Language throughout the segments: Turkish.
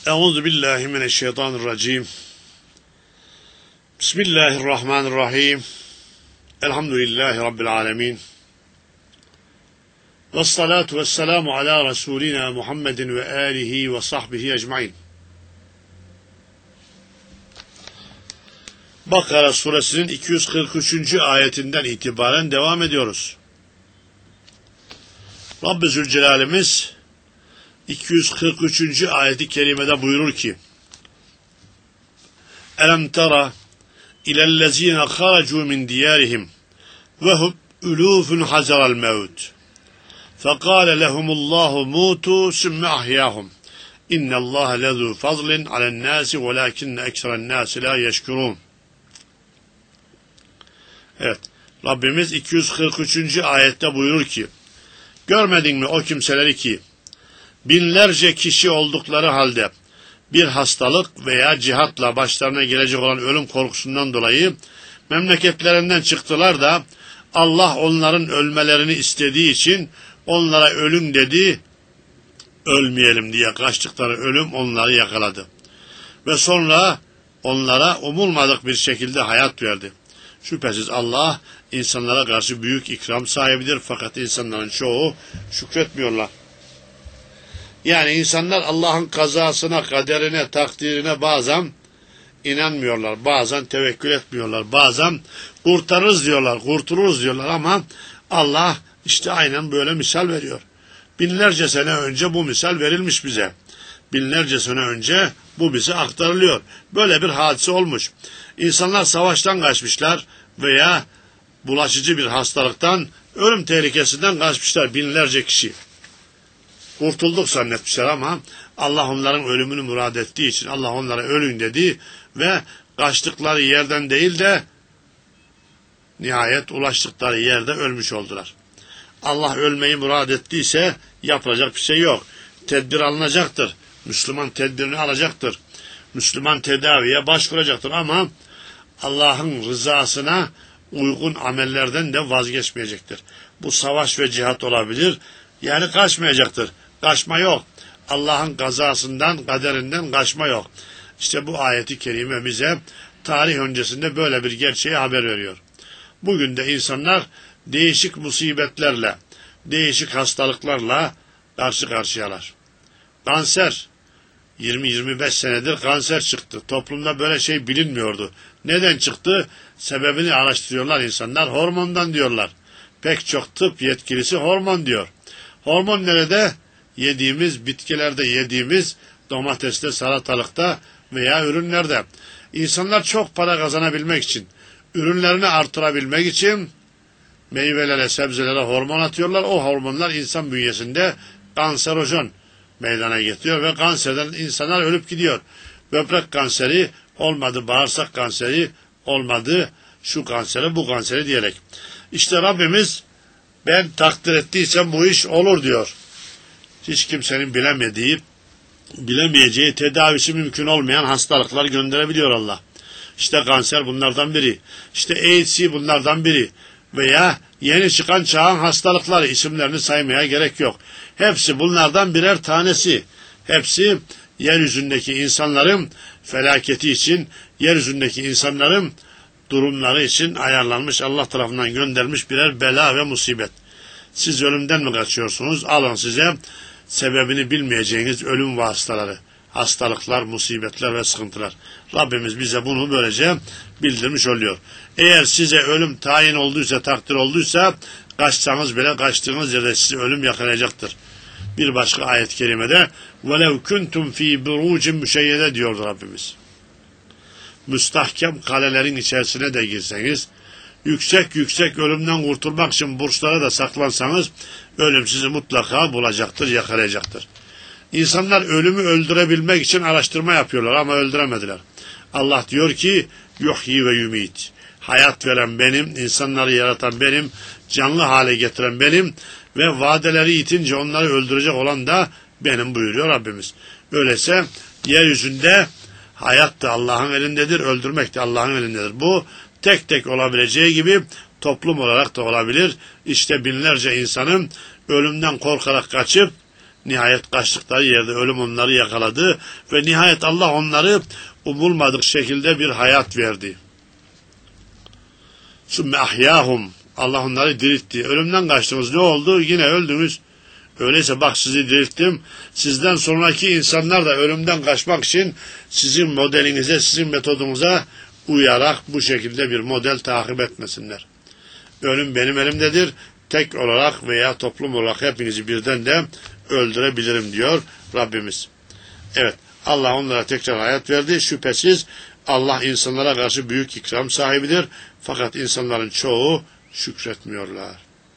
Euzu billahi mineşşeytanirracim. Bismillahirrahmanirrahim. Elhamdülillahi rabbil alamin. Ves salatu vesselamu ala Resulina Muhammedin ve alihi ve sahbihi ecmaîn. Bakara suresinin 243. ayetinden itibaren devam ediyoruz. Rabbi Zülcelal'imiz 243. ayeti kerimede buyurur ki: Elem tera ilellezine haracu min diyarihim ve hum ulufun hazaral mevt fekale lehumullahu mutu sümme ahyahum innallâhe lezû fazlin alennâsi velâkinne ekseren-nâsi lâ yeşkurûn. Evet, Rabbimiz 243. ayette buyurur ki: Görmedin mi o kimseleri ki binlerce kişi oldukları halde bir hastalık veya cihatla başlarına gelecek olan ölüm korkusundan dolayı memleketlerinden çıktılar da Allah onların ölmelerini istediği için onlara ölüm dedi, ölmeyelim diye kaçtıkları ölüm onları yakaladı. Ve sonra onlara umulmadık bir şekilde hayat verdi. Şüphesiz Allah insanlara karşı büyük ikram sahibidir, fakat insanların çoğu şükretmiyorlar. Yani insanlar Allah'ın kazasına, kaderine, takdirine bazen inanmıyorlar, bazen tevekkül etmiyorlar, bazen kurtarırız diyorlar, kurtuluruz diyorlar ama Allah işte aynen böyle misal veriyor. Binlerce sene önce bu misal verilmiş bize. Binlerce sene önce bu bize aktarılıyor. Böyle bir hadise olmuş. İnsanlar savaştan kaçmışlar veya bulaşıcı bir hastalıktan, ölüm tehlikesinden kaçmışlar binlerce kişi. Kurtulduk zannetmişler ama Allah onların ölümünü murad ettiği için Allah onlara ölün dedi ve kaçtıkları yerden değil de nihayet ulaştıkları yerde ölmüş oldular. Allah ölmeyi murad ettiyse yapılacak bir şey yok. Tedbir alınacaktır. Müslüman tedbirini alacaktır. Müslüman tedaviye başvuracaktır ama Allah'ın rızasına uygun amellerden de vazgeçmeyecektir. Bu savaş ve cihat olabilir. Yani kaçmayacaktır. Kaçma yok. Allah'ın kazasından, kaderinden kaçma yok. İşte bu ayeti kerime bize tarih öncesinde böyle bir gerçeği haber veriyor. Bugün de insanlar değişik musibetlerle, değişik hastalıklarla karşı karşıyalar. Kanser, 20-25 senedir kanser çıktı. Toplumda böyle şey bilinmiyordu. Neden çıktı? Sebebini araştırıyorlar insanlar. Hormondan diyorlar. Pek çok tıp yetkilisi hormon diyor. Hormon nerede? Yediğimiz, bitkilerde yediğimiz domateste, salatalıkta veya ürünlerde. İnsanlar çok para kazanabilmek için, ürünlerini artırabilmek için meyvelere, sebzelere hormon atıyorlar. O hormonlar insan bünyesinde kanserojen meydana getiriyor ve kanserden insanlar ölüp gidiyor. Böbrek kanseri olmadı, bağırsak kanseri olmadı, şu kanseri, bu kanseri diyerek. İşte Rabbimiz ben takdir ettiysem bu iş olur diyor. Hiç kimsenin bilemeyeceği, tedavisi mümkün olmayan hastalıklar gönderebiliyor Allah. İşte kanser bunlardan biri. İşte AIDS bunlardan biri. Veya yeni çıkan çağın hastalıkları, isimlerini saymaya gerek yok. Hepsi bunlardan birer tanesi. Hepsi yeryüzündeki insanların felaketi için, yeryüzündeki insanların durumları için ayarlanmış, Allah tarafından gönderilmiş birer bela ve musibet. Siz ölümden mi kaçıyorsunuz? Alın size sebebini bilmeyeceğiniz ölüm vasıtaları, hastalıklar, musibetler ve sıkıntılar. Rabbimiz bize bunu böylece bildirmiş oluyor. Eğer size ölüm tayin olduysa, takdir olduysa, kaçsanız bile kaçtığınız yerde sizi ölüm yakalayacaktır. Bir başka ayet-i kerimede وَلَوْ كُنْتُمْ ف۪ي بُرُوجٍ مُشَيَّدَ diyor Rabbimiz. Müstahkem kalelerin içerisine de girseniz, yüksek ölümden kurtulmak için burçlara da saklansanız, ölüm sizi mutlaka bulacaktır, yakalayacaktır. İnsanlar ölümü öldürebilmek için araştırma yapıyorlar ama öldüremediler. Allah diyor ki, yuhyi ve yumit. Hayat veren benim, insanları yaratan benim, canlı hale getiren benim ve vadeleri itince onları öldürecek olan da benim buyuruyor Rabbimiz. Öyleyse yeryüzünde hayat da Allah'ın elindedir, öldürmek de Allah'ın elindedir. Bu tek tek olabileceği gibi toplum olarak da olabilir. İşte binlerce insanın ölümden korkarak kaçıp Nihayet kaçtıkları yerde ölüm onları yakaladı ve nihayet Allah onları umulmadık şekilde bir hayat verdi. Sümme ahyahum. Allah onları diriltti. Ölümden kaçtınız. Ne oldu? Yine öldünüz. Öyleyse bak sizi dirilttim. Sizden sonraki insanlar da ölümden kaçmak için sizin modelinize, sizin metodunuza uyarak bu şekilde bir model takip etmesinler. Ölüm benim elimdedir. Tek olarak veya toplum olarak hepinizi birden de öldürebilirim diyor Rabbimiz. Evet, Allah onlara tekrar hayat verdi. Şüphesiz Allah insanlara karşı büyük ikram sahibidir. Fakat insanların çoğu şükretmiyorlar.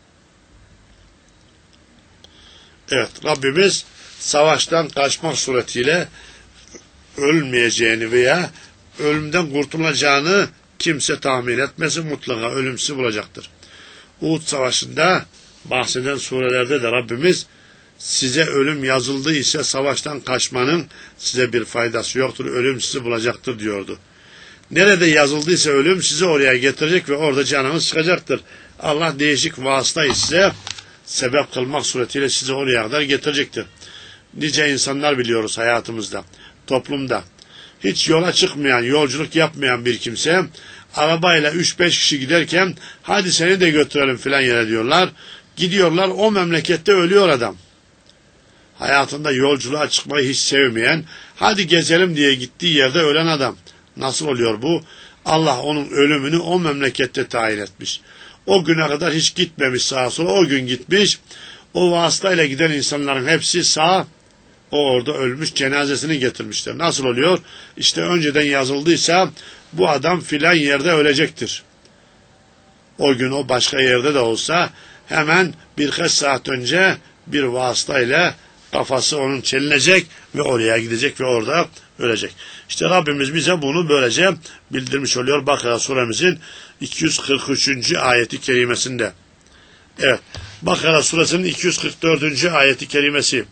Evet, Rabbimiz savaştan kaçmak suretiyle ölmeyeceğini veya ölümden kurtulacağını kimse tahmin etmesin, mutlaka ölümsüz bulacaktır. Uhud Savaşı'nda bahseden surelerde de Rabbimiz size ölüm yazıldı ise savaştan kaçmanın size bir faydası yoktur, ölüm sizi bulacaktır diyordu. Nerede yazıldıysa ölüm sizi oraya getirecek ve orada canınız çıkacaktır. Allah değişik vasıtayı size sebep kılmak suretiyle sizi oraya kadar getirecektir. Nice insanlar biliyoruz hayatımızda, toplumda. Hiç yola çıkmayan, yolculuk yapmayan bir kimse arabayla 3-5 kişi giderken hadi seni de götürelim filan yere diyorlar. Gidiyorlar, o memlekette ölüyor adam. Hayatında yolculuğa çıkmayı hiç sevmeyen, hadi gezelim diye gittiği yerde ölen adam. Nasıl oluyor bu? Allah onun ölümünü o memlekette tayin etmiş. O güne kadar hiç gitmemiş sağa sola, o gün gitmiş. O vasıtayla giden insanların hepsi sağ, o orada ölmüş, cenazesini getirmişler. Nasıl oluyor? İşte önceden yazıldıysa bu adam filan yerde ölecektir. O gün o başka yerde de olsa hemen birkaç saat önce bir vasıtayla kafası onun çelinecek ve oraya gidecek ve orada ölecek. İşte Rabbimiz bize bunu böylece bildirmiş oluyor Bakara suremizin 243. ayeti kerimesinde. Evet, Bakara suresinin 244. ayeti kerimesi.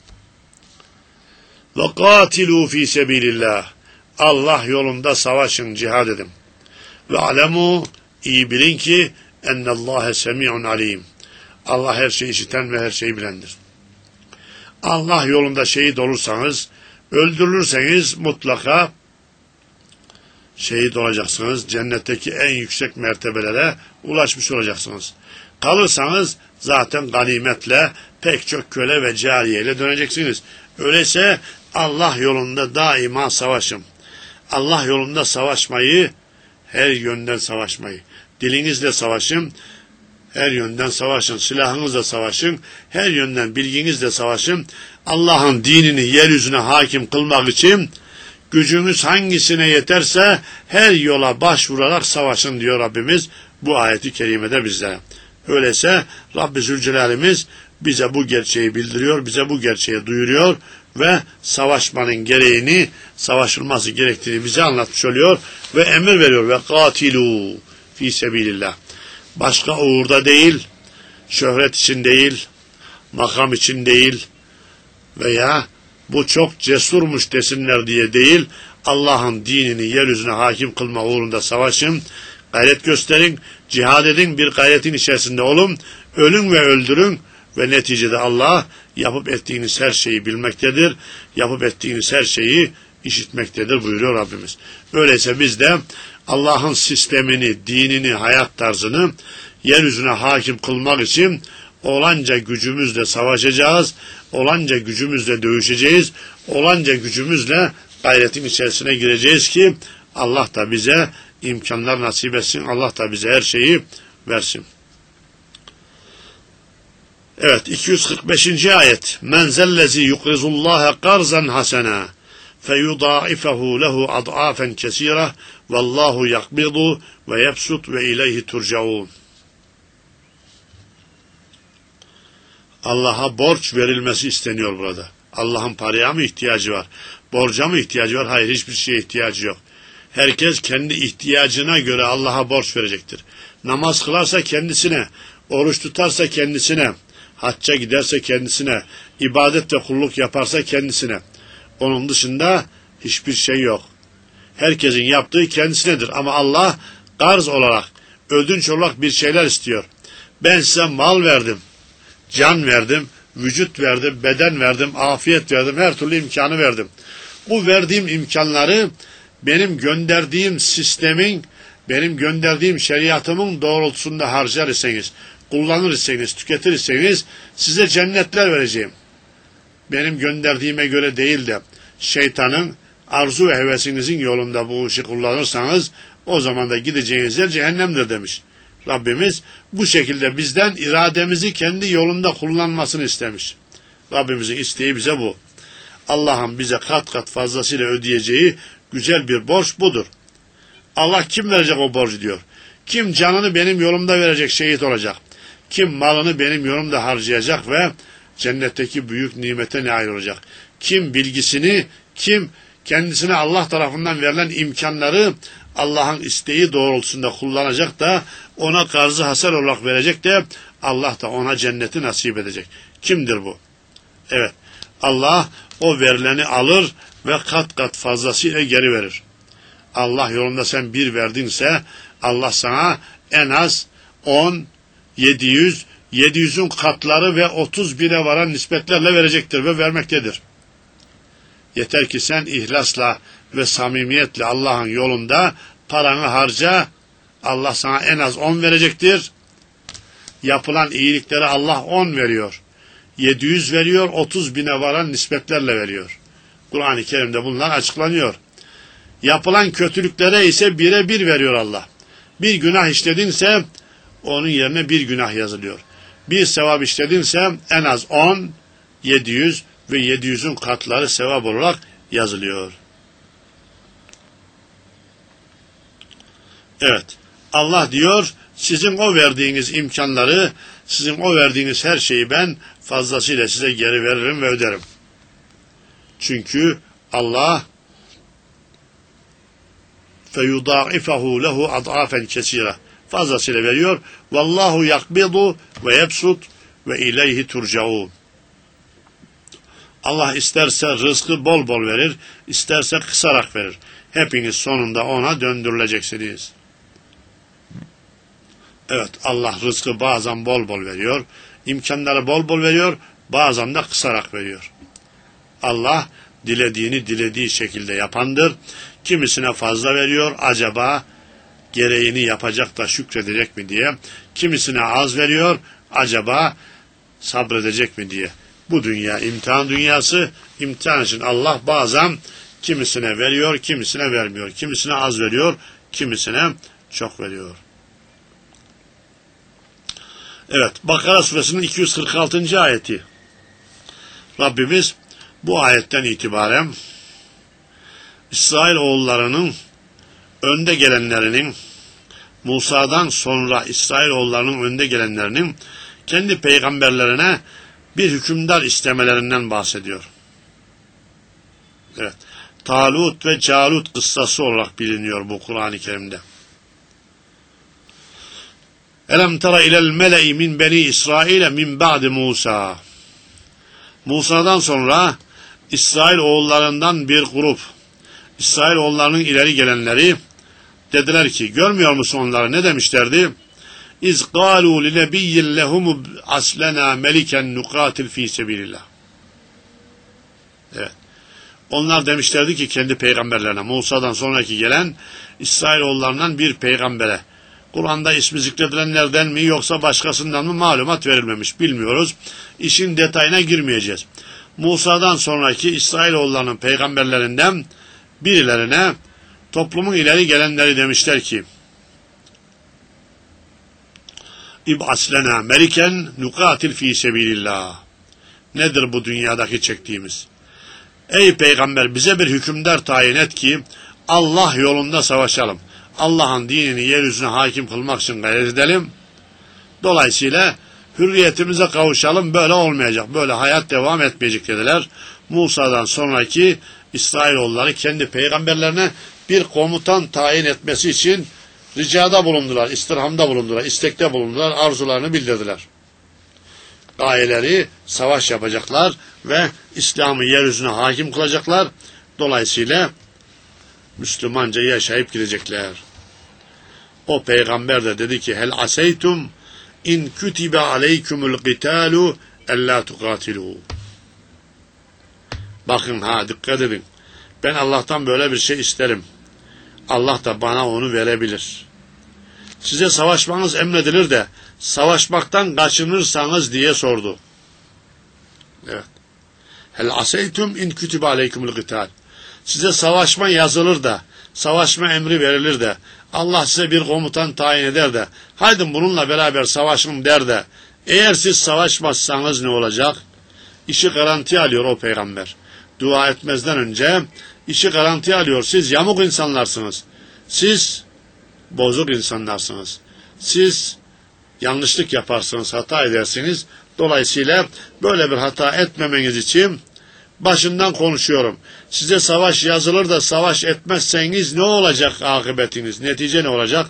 وَقَاتِلُوا ف۪ي سَب۪يلِ اللّٰهِ Allah yolunda savaşın, cihad edin. وَعَلَمُوا iyi bilin ki ennallâhe semî'un alîm. Allah her şeyi işiten ve her şeyi bilendir. Allah yolunda şehit olursanız, öldürülürseniz mutlaka şehit olacaksınız. Cennetteki en yüksek mertebelere ulaşmış olacaksınız. Kalırsanız zaten ganimetle pek çok köle ve cariyeyle döneceksiniz. Öyleyse Allah yolunda daima savaşın. Allah yolunda savaşmayı, her yönden savaşmayı. Dilinizle savaşın, her yönden savaşın. Silahınızla savaşın, her yönden bilginizle savaşın. Allah'ın dinini yeryüzüne hakim kılmak için gücünüz hangisine yeterse her yola başvurarak savaşın diyor Rabbimiz bu ayeti kerimede bizlere. Öyleyse Rabbi Zülcelal'imiz bize bu gerçeği bildiriyor, bize bu gerçeği duyuruyor ve savaşmanın gereğini, savaşılması gerektiğini bize anlatmış oluyor ve emir veriyor. Ve katilu fi sebilillah. Başka uğurda değil, şöhret için değil, makam için değil veya bu çok cesurmuş desinler diye değil, Allah'ın dinini yeryüzüne hakim kılma uğrunda savaşın, gayret gösterin, cihad edin, bir gayretin içerisinde olun, ölün ve öldürün ve neticede Allah yapıp ettiğiniz her şeyi bilmektedir, yapıp ettiğiniz her şeyi işitmektedir buyuruyor Rabbimiz. Öyleyse biz de Allah'ın sistemini, dinini, hayat tarzını yeryüzüne hakim kılmak için olanca gücümüzle savaşacağız, olanca gücümüzle dövüşeceğiz, olanca gücümüzle gayretin içerisine gireceğiz ki Allah da bize imkanlar nasip etsin, Allah da bize her şeyi versin. Evet, 245. ayet. Men zellezi yukrizullaha karzan hasena feyudaifahu lehu ad'afen kesira vallahu yakbidu ve yebsut ve ileyhi turcaun. Allah'a borç verilmesi isteniyor burada. Allah'ın paraya mı ihtiyacı var? Borca mı ihtiyacı var? Hayır, hiçbir şeye ihtiyacı yok. Herkes kendi ihtiyacına göre Allah'a borç verecektir. Namaz kılarsa kendisine, oruç tutarsa kendisine, hacca giderse kendisine, ibadet ve kulluk yaparsa kendisine. Onun dışında hiçbir şey yok. Herkesin yaptığı kendisinedir. Ama Allah garz olarak, ödünç olarak bir şeyler istiyor. Ben size mal verdim, can verdim, vücut verdim, beden verdim, afiyet verdim, her türlü imkanı verdim. Bu verdiğim imkanları benim gönderdiğim sistemin, benim gönderdiğim şeriatımın doğrultusunda harcar iseniz, kullanır iseniz, tüketir iseniz size cennetler vereceğim. Benim gönderdiğime göre değil de şeytanın arzu ve hevesinizin yolunda bu işi kullanırsanız o zaman da gideceğiniz yer cehennemdir demiş. Rabbimiz bu şekilde bizden irademizi kendi yolunda kullanmasını istemiş. Rabbimizin isteği bize bu. Allah'ın bize kat kat fazlasıyla ödeyeceği güzel bir borç budur. Allah kim verecek o borcu diyor. Kim canını benim yolumda verecek, şehit olacak. Kim malını benim yolumda harcayacak ve cennetteki büyük nimete nail olacak. Kim bilgisini, kim kendisine Allah tarafından verilen imkanları Allah'ın isteği doğrultusunda kullanacak da ona karzı hasar olarak verecek de Allah da ona cenneti nasip edecek. Kimdir bu? Evet, Allah o verileni alır ve kat kat fazlasıyla geri verir. Allah yolunda sen bir verdinse Allah sana en az 10, 700, 700'ün katları ve 30 bine varan nispetlerle verecektir ve vermektedir. Yeter ki sen ihlasla ve samimiyetle Allah'ın yolunda paranı harca, Allah sana en az 10 verecektir. Yapılan iyiliklere Allah 10 veriyor. 700 veriyor, 30 bine varan nispetlerle veriyor. Kur'an-ı Kerim'de bunlar açıklanıyor. Yapılan kötülüklere ise birebir veriyor Allah. Bir günah işledinse onun yerine bir günah yazılıyor. Bir sevap işledinse en az 10, 700 ve 700'ün katları sevap olarak yazılıyor. Evet, Allah diyor, sizin o verdiğiniz imkanları, sizin o verdiğiniz her şeyi ben fazlasıyla size geri veririm ve öderim. Çünkü Allah فَيُضَاعِفَهُ لَهُ أَضْعَافًا كَثِيرًا fazlasıyla veriyor. Vallahu yakbidu ve yebsut ve ileyhi turcaun. Allah isterse rızkı bol bol verir, isterse kısarak verir. Hepiniz sonunda ona döndürüleceksiniz. Evet, Allah rızkı bazen bol bol veriyor, imkanları bol bol veriyor, bazen de kısarak veriyor. Allah dilediğini dilediği şekilde yapandır. Kimisine fazla veriyor, acaba gereğini yapacak da şükredecek mi diye. Kimisine az veriyor, acaba sabredecek mi diye. Bu dünya imtihan dünyası. İmtihan için Allah bazen kimisine veriyor, kimisine vermiyor. Kimisine az veriyor, kimisine çok veriyor. Evet, Bakara suresinin 246. ayeti. Rabbimiz bu ayetten itibaren İsrail oğullarının önde gelenlerinin, Musa'dan sonra İsrailoğullarının önde gelenlerinin kendi peygamberlerine bir hükümdar istemelerinden bahsediyor. Evet, Talut ve Calut kıssası olarak biliniyor bu Kur'an-ı Kerim'de. Elem tara ilel mele'i min beni İsrail'e min ba'di Musa. Musa'dan sonra İsrail oğullarından bir grup, İsrail oğullarının ileri gelenleri dediler ki, görmüyor musun onları? Ne demişlerdi? İz قَالُوا لِنَبِيِّنْ لَهُمُ أَسْلَنَا مَلِكًا نُقَاتِلْ ف۪ي سَب۪يلِ. Evet. Onlar demişlerdi ki kendi peygamberlerine, Musa'dan sonraki gelen İsrailoğullarından bir peygambere, Kur'an'da ismi zikredilenlerden mi yoksa başkasından mı malumat verilmemiş, bilmiyoruz. İşin detayına girmeyeceğiz. Musa'dan sonraki İsrailoğullarının peygamberlerinden birilerine toplumun ileri gelenleri demişler ki, İb'as lena meliken nukatil fi sebilillah. Nedir bu dünyadaki çektiğimiz? Ey peygamber, bize bir hükümdar tayin et ki Allah yolunda savaşalım. Allah'ın dinini yeryüzüne hakim kılmak için gayret edelim. Dolayısıyla hürriyetimize kavuşalım. Böyle olmayacak. Böyle hayat devam etmeyecek dediler. Musa'dan sonraki İsrailoğulları kendi peygamberlerine bir komutan tayin etmesi için ricada bulundular, istirhamda bulundular, istekte bulundular, arzularını bildirdiler. Gayeleri savaş yapacaklar ve İslam'ı yeryüzüne hakim kılacaklar. Dolayısıyla Müslümanca yaşayıp gidecekler. O peygamber de dedi ki, hel aseytum in kütibe aleykumul qitalu ellâ tukâtilû. Bakın dikkat edin. Ben Allah'tan böyle bir şey isterim. Allah da bana onu verebilir. Size savaşmanız emredilir de savaşmaktan kaçınırsanız diye sordu. Evet. Hel aseytum in kütübe aleykumul gıtal. Size savaşma yazılır da, savaşma emri verilir de, Allah size bir komutan tayin eder de, haydi bununla beraber savaşın der de, eğer siz savaşmazsanız ne olacak? İşi garanti alıyor o peygamber. Dua etmezden önce işi garanti alıyor. Siz yamuk insanlarsınız. Siz bozuk insanlarsınız. Siz yanlışlık yaparsınız, hata edersiniz. Dolayısıyla böyle bir hata etmemeniz için başından konuşuyorum. Size savaş yazılır da savaş etmezseniz ne olacak akıbetiniz? Netice ne olacak?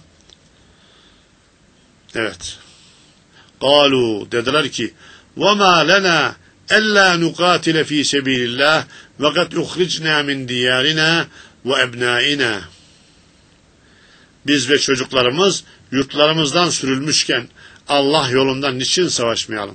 Evet. Kalu dediler ki وَمَا لَنَا أَلَّا نُقَاتِلَ ف۪ي سَب۪يلِ اللّٰهِ وَقَدْ اُخْرِجْنَا مِنْ دِيَارِنَا وَاَبْنَائِنَا. Biz ve çocuklarımız yurtlarımızdan sürülmüşken Allah yolunda niçin savaşmayalım?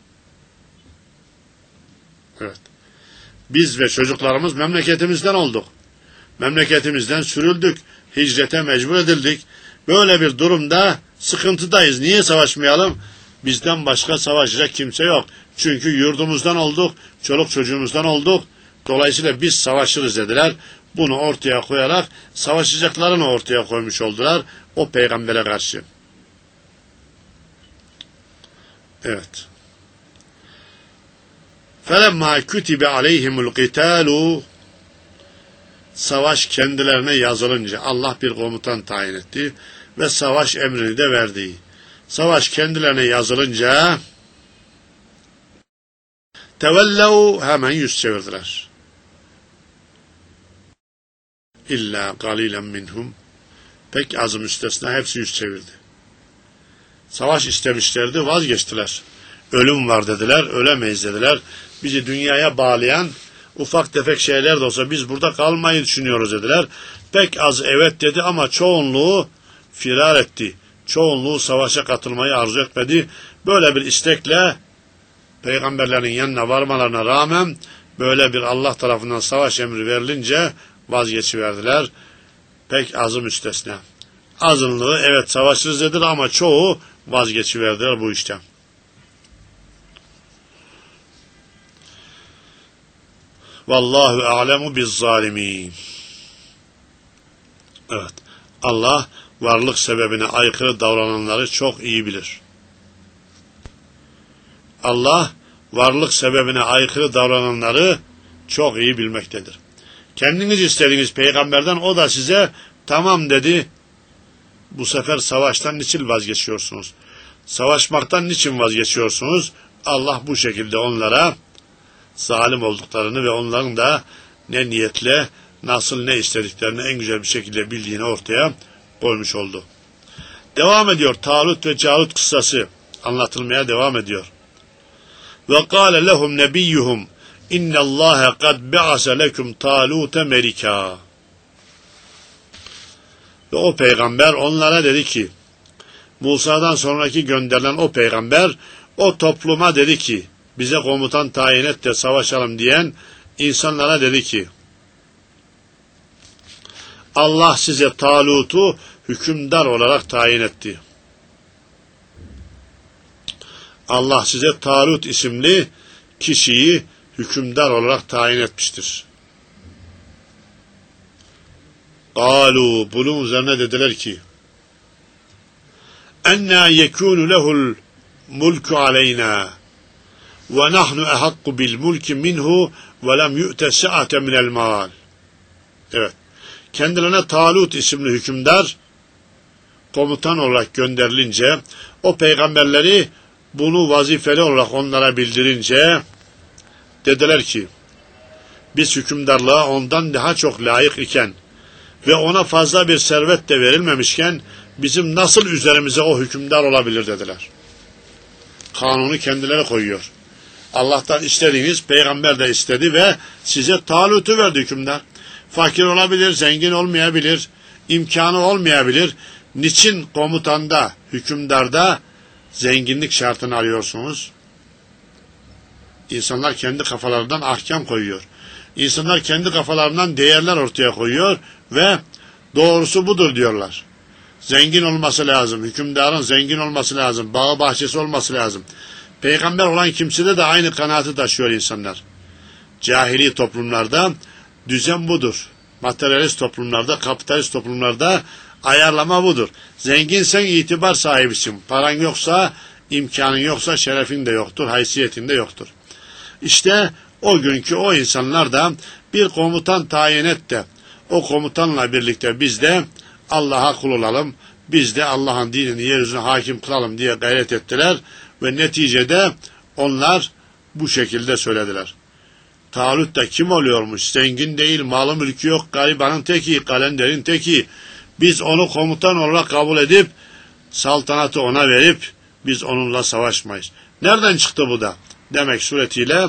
Evet. Biz ve çocuklarımız memleketimizden olduk. Memleketimizden sürüldük. Hicrete mecbur edildik. Böyle bir durumda sıkıntıdayız. Niye savaşmayalım? Bizden başka savaşacak kimse yok. Çünkü yurdumuzdan olduk, çoluk çocuğumuzdan olduk. Dolayısıyla biz savaşırız dediler. Bunu ortaya koyarak savaşacaklarını ortaya koymuş oldular o peygambere karşı. Evet. فَلَمَّا كُتِبَ عَلَيْهِمُ الْقِتَالُ. Savaş kendilerine yazılınca Allah bir komutan tayin etti ve savaş emrini de verdi. Savaş kendilerine yazılınca tevellev, hemen yüz çevirdiler. İlla galilen minhum, pek azı müstesna hepsi yüz çevirdi. Savaş istemişlerdi, vazgeçtiler. Ölüm var dediler, ölemeyiz dediler. Bizi dünyaya bağlayan ufak tefek şeyler de olsa biz burada kalmayı düşünüyoruz dediler. Pek az evet dedi ama çoğunluğu firar etti. Çoğunluğu savaşa katılmayı arzu etmedi. Böyle bir istekle peygamberlerin yanına varmalarına rağmen böyle bir Allah tarafından savaş emri verilince vazgeçiverdiler. Pek azı müstesna. Azınlığı evet savaşırız dediler ama çoğu vazgeçiverdiler bu işten. Vallahu a'lemu biz zalimin. Evet. Allah varlık sebebine aykırı davrananları çok iyi bilir. Allah varlık sebebine aykırı davrananları çok iyi bilmektedir. Kendiniz istediğiniz peygamberden o da size tamam dedi. Bu sefer savaştan niçin vazgeçiyorsunuz? Savaşmaktan niçin vazgeçiyorsunuz? Allah bu şekilde onlara zalim olduklarını ve onların da ne niyetle, nasıl ne istediklerini en güzel bir şekilde bildiğini ortaya koymuş oldu. Devam ediyor. Talut ve Calut kıssası anlatılmaya devam ediyor. Ve kâle lehum nebiyyuhum innallâhe kad be'ase lekum Talute melika. Ve o peygamber onlara dedi ki, Musa'dan sonraki gönderilen o peygamber o topluma dedi ki, bize komutan tayin et de savaşalım diyen insanlara dedi ki, Allah size Talut'u hükümdar olarak tayin etti. Allah size Talut isimli kişiyi hükümdar olarak tayin etmiştir. Kalu, bunun üzerine dediler ki, enna yekunu lehul mulku aleyna ve nahnu ehakku bil mulki minhu ve lem yu'te sa'ate minel mal. Evet. Kendilerine Talut isimli hükümdar komutan olarak gönderilince o peygamberleri bunu vazifeli olarak onlara bildirince dediler ki biz hükümdarlığa ondan daha çok layık iken ve ona fazla bir servet de verilmemişken bizim nasıl üzerimize o hükümdar olabilir dediler. Kanunu kendileri koyuyor. Allah'tan istediğiniz peygamber de istedi ve size Talut'u verdi hükümdar. Fakir olabilir, zengin olmayabilir, imkanı olmayabilir. Niçin komutanda, hükümdarda zenginlik şartını arıyorsunuz? İnsanlar kendi kafalarından ahkam koyuyor. İnsanlar kendi kafalarından değerler ortaya koyuyor ve doğrusu budur diyorlar. Zengin olması lazım, hükümdarın zengin olması lazım, bağı bahçesi olması lazım. Peygamber olan kimsede de aynı kanaati taşıyor insanlar. Cahili toplumlarda düzen budur. Materyalist toplumlarda, kapitalist toplumlarda ayarlama budur. Zenginsen itibar sahibisin. Paran yoksa, imkanın yoksa şerefin de yoktur, haysiyetin de yoktur. İşte o günkü o insanlar da bir komutan tayin et de o komutanla birlikte biz de Allah'a kul olalım, biz de Allah'ın dinini yeryüzüne hakim kılalım diye gayret ettiler ve neticede onlar bu şekilde söylediler. Talut da kim oluyormuş? Zengin değil, malı mülkü yok, garibanın teki, kalenderin teki. Biz onu komutan olarak kabul edip saltanatı ona verip biz onunla savaşmayız. Nereden çıktı bu da? Demek suretiyle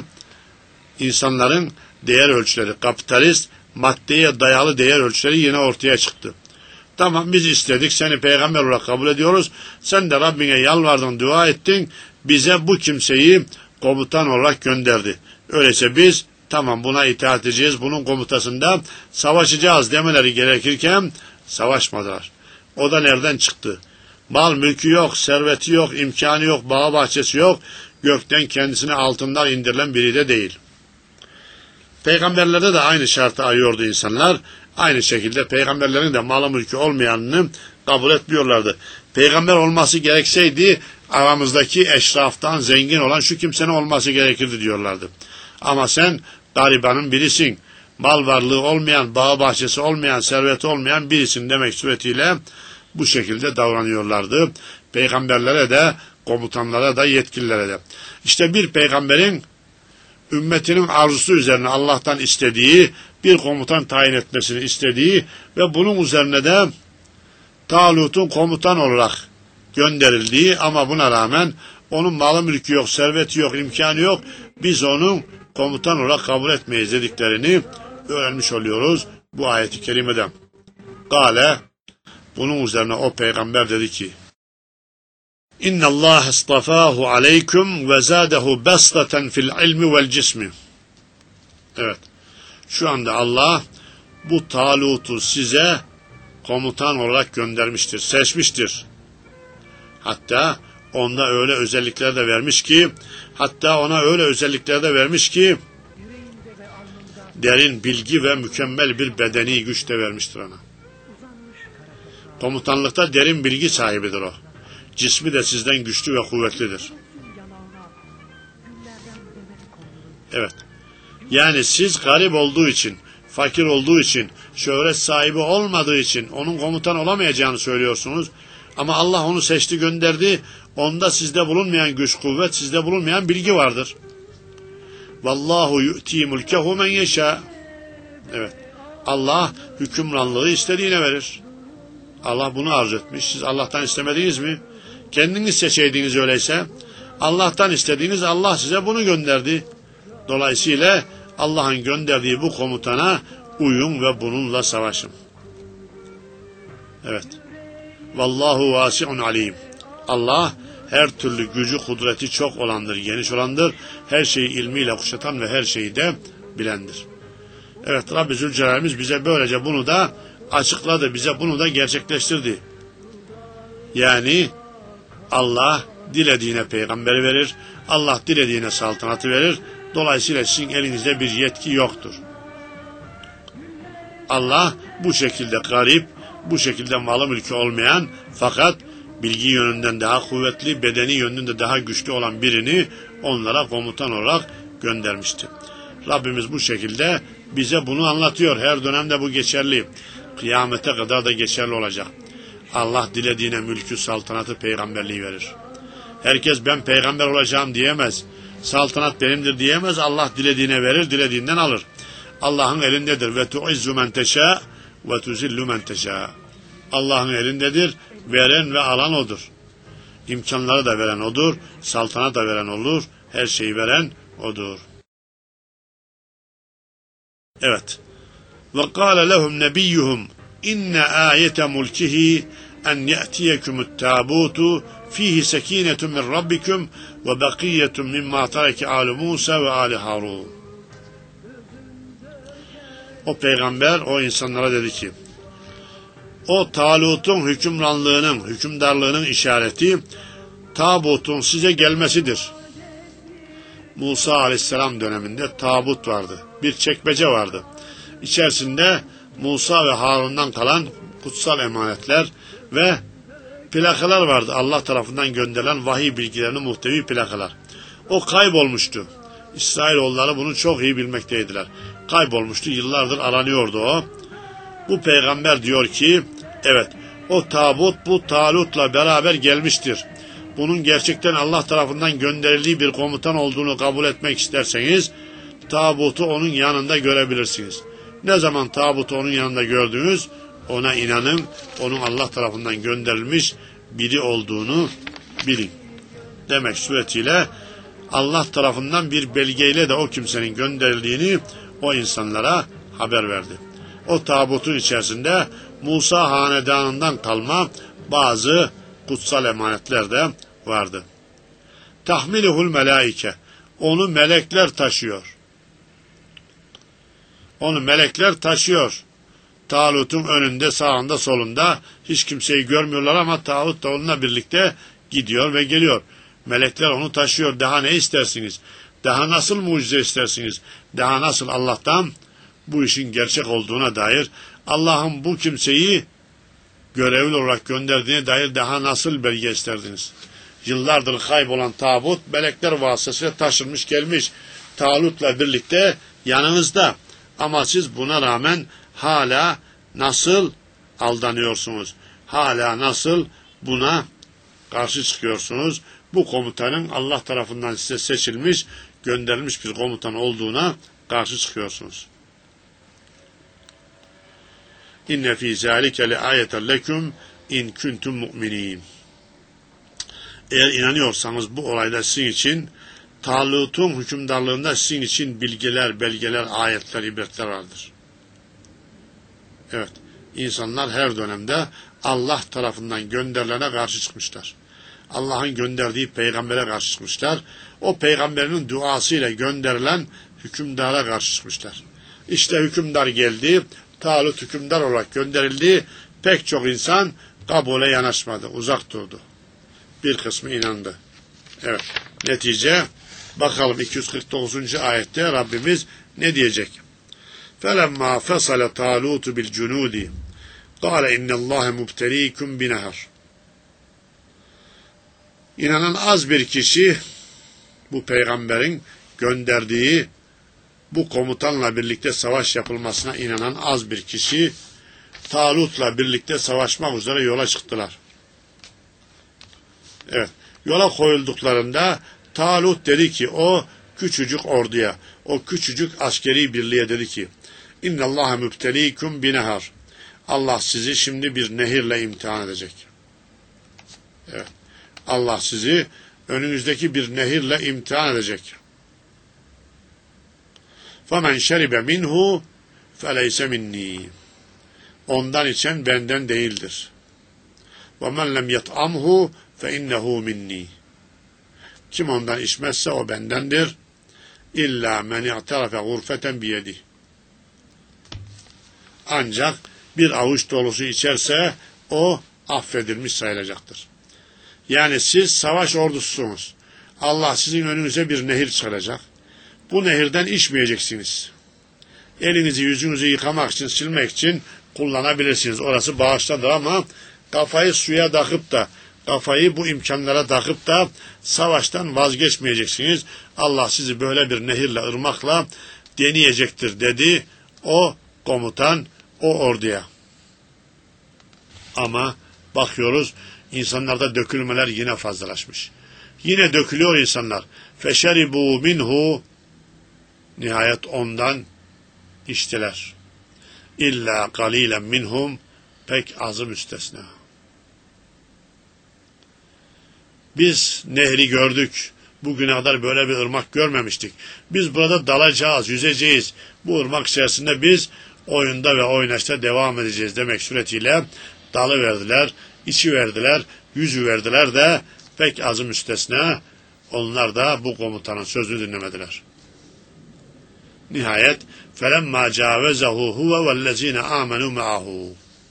insanların değer ölçüleri, kapitalist, maddeye dayalı değer ölçüleri yine ortaya çıktı. Tamam, biz istedik, seni peygamber olarak kabul ediyoruz. Sen de Rabbine yalvardın, dua ettin. Bize bu kimseyi komutan olarak gönderdi. Öyleyse biz tamam buna itaat edeceğiz, bunun komutasında savaşacağız demeleri gerekirken savaşmadılar. O da nereden çıktı? Mal mülkü yok, serveti yok, imkanı yok, bağı bahçesi yok. Gökten kendisine altından indirilen biri de değil. Peygamberlerde de aynı şartı arıyordu insanlar. Aynı şekilde peygamberlerin de malı mülkü olmayanını kabul etmiyorlardı. Peygamber olması gerekseydi aramızdaki eşraftan zengin olan şu kimsenin olması gerekirdi diyorlardı. Ama sen garibanın birisin. Mal varlığı olmayan, bağ bahçesi olmayan, serveti olmayan birisin demek suretiyle bu şekilde davranıyorlardı. Peygamberlere de, komutanlara da, yetkililere de. İşte bir peygamberin ümmetinin arzusu üzerine Allah'tan istediği, bir komutan tayin etmesini istediği ve bunun üzerine de Talut'un komutan olarak gönderildiği ama buna rağmen onun malı mülkü yok, serveti yok, imkanı yok, biz onu komutan olarak kabul etmeyiz dediklerini öğrenmiş oluyoruz bu ayet-i kerimeden. Kale, bunun üzerine o peygamber dedi ki, İnna Allah istafahu aleykum ve zadehu baslatan fil ilmi vel cismi. Evet. Şu anda Allah bu Talut'u size komutan olarak göndermiştir, seçmiştir. Hatta onda öyle özellikler de vermiş ki, derin bilgi ve mükemmel bir bedeni güç de vermiştir ona. Komutanlıkta derin bilgi sahibidir o. Cismi de sizden güçlü ve kuvvetlidir. Evet. Yani siz garip olduğu için, fakir olduğu için, şöhret sahibi olmadığı için onun komutan olamayacağını söylüyorsunuz. Ama Allah onu seçti, gönderdi. Onda sizde bulunmayan güç, kuvvet, sizde bulunmayan bilgi vardır. Vallahu yu'ti mulkehu men yeşâ. Evet. Allah hükümranlığı istediğine verir. Allah bunu arzu etmiş. Siz Allah'tan istemediniz mi? Kendiniz seçeydiniz öyleyse. Allah'tan istediğiniz, Allah size bunu gönderdi. Dolayısıyla Allah'ın gönderdiği bu komutana uyun ve bununla savaşın. Evet. Vallahu vasi'un alim. Allah her türlü gücü, kudreti çok olandır, geniş olandır. Her şeyi ilmiyle kuşatan ve her şeyi de bilendir. Evet, Rabbi Zülcelal'imiz bize böylece bunu da açıkladı, bize bunu da gerçekleştirdi. Yani Allah dilediğine peygamberi verir, Allah dilediğine saltanatı verir. Dolayısıyla sizin elinizde bir yetki yoktur. Allah bu şekilde garip, bu şekilde malı mülkü olmayan fakat bilgi yönünden daha kuvvetli, bedeni yönünde daha güçlü olan birini onlara komutan olarak göndermişti. Rabbimiz bu şekilde bize bunu anlatıyor. Her dönemde bu geçerli. Kıyamete kadar da geçerli olacak. Allah dilediğine mülkü, saltanatı, peygamberliği verir. Herkes ben peygamber olacağım diyemez. Saltanat benimdir diyemez. Allah dilediğine verir, dilediğinden alır. Allah'ın elindedir. Ve tu'izzu men teşâ ve tuzillu men teşâ. Allah'ın elindedir. Veren ve alan odur. İmkanları da veren odur. Saltanat da veren olur. Her şeyi veren odur. Evet. Ve kâle lehum nebiyyuhum inne âyete mulkihi en ye'tiyekumut tâbûtu fihi sekînetun min rabbikum ve bakiyetun mimma tereke âlu Musa ve âli Harun. O peygamber o insanlara dedi ki, o Talut'un hükümdarlığının işareti tabutun size gelmesidir. Musa aleyhisselam döneminde tabut vardı. Bir çekmece vardı. İçerisinde Musa ve Harun'dan kalan kutsal emanetler ve plakalar vardı. Allah tarafından gönderilen vahiy bilgilerinin muhtevi plakalar. O kaybolmuştu. İsrailoğulları bunu çok iyi bilmekteydiler. Kaybolmuştu. Yıllardır aranıyordu o. Bu peygamber diyor ki, evet, o tabut bu Talut'la beraber gelmiştir. Bunun gerçekten Allah tarafından gönderildiği bir komutan olduğunu kabul etmek isterseniz, tabutu onun yanında görebilirsiniz. Ne zaman tabutu onun yanında gördünüz, ona inanın, onun Allah tarafından gönderilmiş biri olduğunu bilin. Demek suretiyle Allah tarafından bir belgeyle de o kimsenin gönderildiğini o insanlara haber verdi. O tabutun içerisinde Musa hanedanından kalma bazı kutsal emanetler de vardı. Tahmiluhul melaike. Onu melekler taşıyor. Onu melekler taşıyor. Talut'un önünde, sağında, solunda hiç kimseyi görmüyorlar ama Talut da onunla birlikte gidiyor ve geliyor. Melekler onu taşıyor. Daha ne istersiniz? Daha nasıl mucize istersiniz? Daha nasıl Allah'tan bu işin gerçek olduğuna dair, Allah'ın bu kimseyi görevli olarak gönderdiğine dair daha nasıl belge isterdiniz? Yıllardır kaybolan tabut melekler vasıtasıyla taşınmış gelmiş. Talut'la birlikte yanınızda. Ama siz buna rağmen hala nasıl aldanıyorsunuz? Hala nasıl buna karşı çıkıyorsunuz? Bu komutanın Allah tarafından size seçilmiş, gönderilmiş bir komutan olduğuna karşı çıkıyorsunuz. İnne fî zâlike le âyeten leküm in kuntum mu'minîn. Eğer inanıyorsanız bu olayda sizin için, Talut'un hükümdarlığında sizin için bilgiler, belgeler, ayetler, ibretler vardır. Evet, insanlar her dönemde Allah tarafından gönderilene karşı çıkmışlar. Allah'ın gönderdiği peygambere karşı çıkmışlar. O peygamberin duasıyla gönderilen hükümdara karşı çıkmışlar. İşte hükümdar geldi, Talut hükümdar olarak gönderildi. Pek çok insan kabule yanaşmadı, uzak durdu. Bir kısmı inandı. Evet, netice bakalım 249. ayette Rabbimiz ne diyecek? فَلَمَّا فَصَلَ طَالُوتُ بِالْجُنُودِ قَالَ اِنَّ اللّٰهَ مُبْتَل۪يكُمْ بِنَهَرٍ. İnanan az bir kişi, bu peygamberin gönderdiği bu komutanla birlikte savaş yapılmasına inanan az bir kişi, Talut'la birlikte savaşmak üzere yola çıktılar. Evet, yola koyulduklarında Talut dedi ki o küçücük orduya, o küçücük askeri birliğe dedi ki, İnna Allaha mübtelikum binehar. Allah sizi şimdi bir nehirle imtihan edecek. Evet, Allah sizi önünüzdeki bir nehirle imtihan edecek. فَمَنْ شَرِبَ مِنْهُ فَلَيْسَ مِنِّي. Ondan içen benden değildir. وَمَنْ لَمْ يَطْعَمْهُ فَاِنَّهُ مِنِّي. Kim ondan içmezse o bendendir. İlla men i'terafe gurfeten biyedi. Ancak bir avuç dolusu içerse o affedilmiş sayılacaktır. Yani siz savaş ordususunuz. Allah sizin önünüze bir nehir çıkaracak. Bu nehirden içmeyeceksiniz. Elinizi yüzünüzü yıkamak için, silmek için kullanabilirsiniz. Orası bağışladır ama kafayı suya takıp da, kafayı bu imkanlara takıp da savaştan vazgeçmeyeceksiniz. Allah sizi böyle bir nehirle, ırmakla deneyecektir dedi o komutan o orduya. Ama bakıyoruz insanlarda dökülmeler yine fazlalaşmış. Yine dökülüyor insanlar. Feşeribu minhu. Nihayet ondan içtiler. İlla galilen minhum. Pek azı müstesna. Biz nehri gördük. Bugüne kadar böyle bir ırmak görmemiştik. Biz burada dalacağız, yüzeceğiz. Bu ırmak içerisinde biz oyunda ve oynaşta devam edeceğiz demek suretiyle dalı verdiler, içi verdiler, yüzü verdiler de pek azı müstesna Onlar da bu komutanın sözünü dinlemediler. Nihayet فَلَمَّا جَاوَزَهُ هُوَ وَالَّذ۪ينَ آمَنُوا مَعَهُ.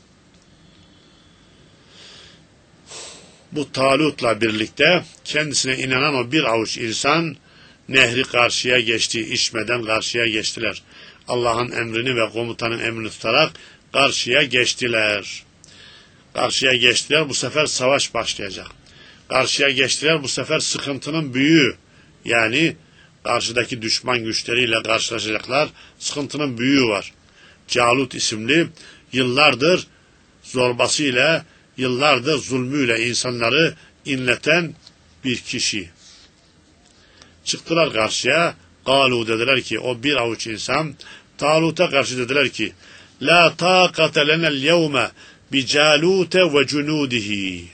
Bu Talut'la birlikte kendisine inanan o bir avuç insan nehri karşıya geçti, içmeden karşıya geçtiler. Allah'ın emrini ve komutanın emrini tutarak karşıya geçtiler. Karşıya geçtiler, bu sefer savaş başlayacak. Karşıya geçtiler, bu sefer sıkıntının büyüğü. Yani karşıdaki düşman güçleriyle karşılaşacaklar, sıkıntının büyüğü var. Calut isimli yıllardır zorbasıyla, yıllardır zulmüyle insanları inleten bir kişi. Çıktılar karşıya, galu dediler ki, o bir avuç insan, Talut'a karşı dediler ki, la taqate lenel yevme bi calute ve cunudihi.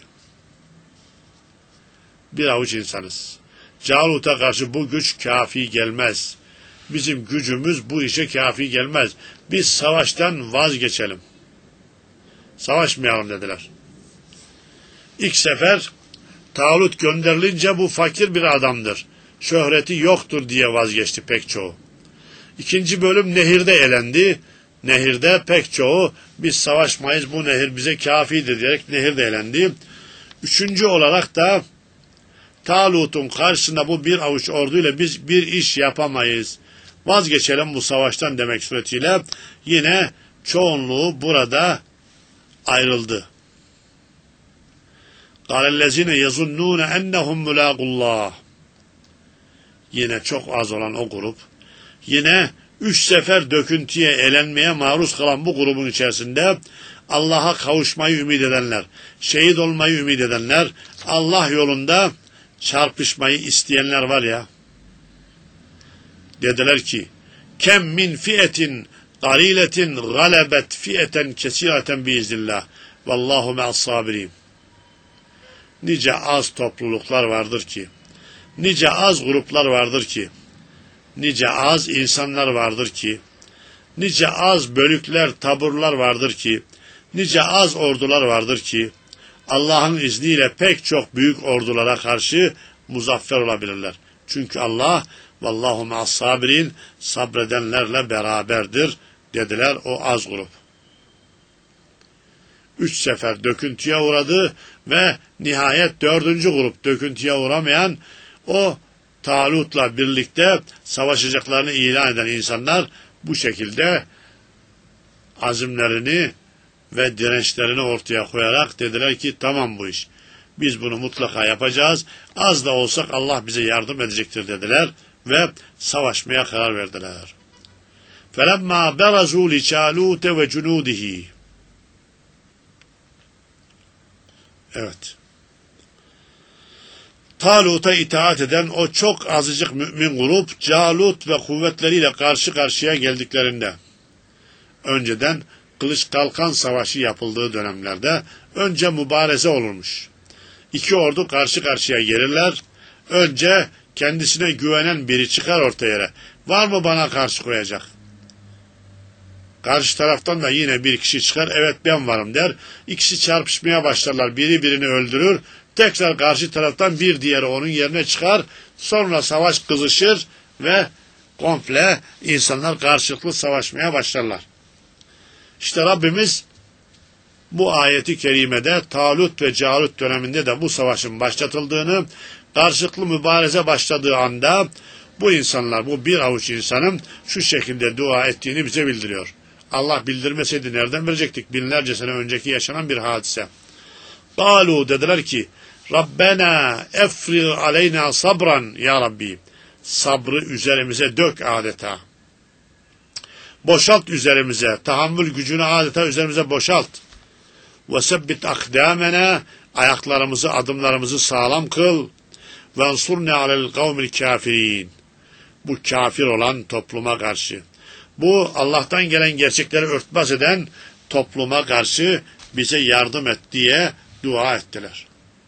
Bir avuç insanız. Calut'a karşı bu güç kafi gelmez. Bizim gücümüz bu işe kafi gelmez. Biz savaştan vazgeçelim. Savaşmayalım dediler. İlk sefer Talut gönderilince bu fakir bir adamdır, şöhreti yoktur diye vazgeçti pek çoğu. İkinci bölüm nehirde elendi. Nehirde pek çoğu biz savaşmayız, bu nehir bize kafidir diyerek nehirde elendi. Üçüncü olarak da Talut'un karşısında bu bir avuç orduyla biz bir iş yapamayız, vazgeçelim bu savaştan demek suretiyle yine çoğunluğu burada ayrıldı. قَالَ يَظُنُّونَ اَنَّهُمْ مُلَاقُ اللّٰهِ. Yine çok az olan o grup, yine 3 sefer döküntüye, elenmeye maruz kalan bu grubun içerisinde Allah'a kavuşmayı ümit edenler, şehit olmayı ümit edenler, Allah yolunda çarpışmayı isteyenler var ya, dediler ki, kem min fiyetin galiletin galebet fiyeten kesireten biiznillah vallahu me'as sabirin. Nice az topluluklar vardır ki, nice az gruplar vardır ki, nice az insanlar vardır ki, nice az bölükler, taburlar vardır ki, nice az ordular vardır ki, Allah'ın izniyle pek çok büyük ordulara karşı muzaffer olabilirler. Çünkü Allah, vallahu me'as sabirin, sabredenlerle beraberdir dediler o az grup. 3 sefer döküntüye uğradı ve nihayet 4. grup döküntüye uğramayan o Talut'la birlikte savaşacaklarını ilan eden insanlar bu şekilde azimlerini ve dirençlerini ortaya koyarak dediler ki tamam bu iş. Biz bunu mutlaka yapacağız. Az da olsak Allah bize yardım edecektir dediler ve savaşmaya karar verdiler. فَلَمَّا بَرَزُوا لِچَالُوتَ وَجُنُودِهِ. Evet. Talut'a itaat eden o çok azıcık mümin grup Calut ve kuvvetleriyle karşı karşıya geldiklerinde, önceden kılıç kalkan savaşı yapıldığı dönemlerde önce mübareze olurmuş. 2 ordu karşı karşıya gelirler. Önce kendisine güvenen biri çıkar ortaya. Var mı bana karşı koyacak? Karşı taraftan da yine bir kişi çıkar. Evet ben varım der. İkisi çarpışmaya başlarlar. Biri birini öldürür. Tekrar karşı taraftan bir diğeri onun yerine çıkar. Sonra savaş kızışır ve komple insanlar karşılıklı savaşmaya başlarlar. İşte Rabbimiz bu ayeti kerimede Talut ve Calut döneminde de bu savaşın başlatıldığını, karşılıklı mübareze başladığı anda bu insanlar, bu bir avuç insanın şu şekilde dua ettiğini bize bildiriyor. Allah bildirmeseydi nereden verecektik? Binlerce sene önceki yaşanan bir hadise. Galu dediler ki, Rabbena efri aleyna sabran ya Rabbi. Sabrı üzerimize dök adeta. Boşalt üzerimize, tahammül gücünü adeta üzerimize boşalt. Ve sebbit akdamena, ayaklarımızı, adımlarımızı sağlam kıl. Ve ensurne alel kavmil kafirin. Bu kafir olan topluma karşı. Bu Allah'tan gelen gerçekleri örtbas eden topluma karşı bize yardım et diye dua ettiler.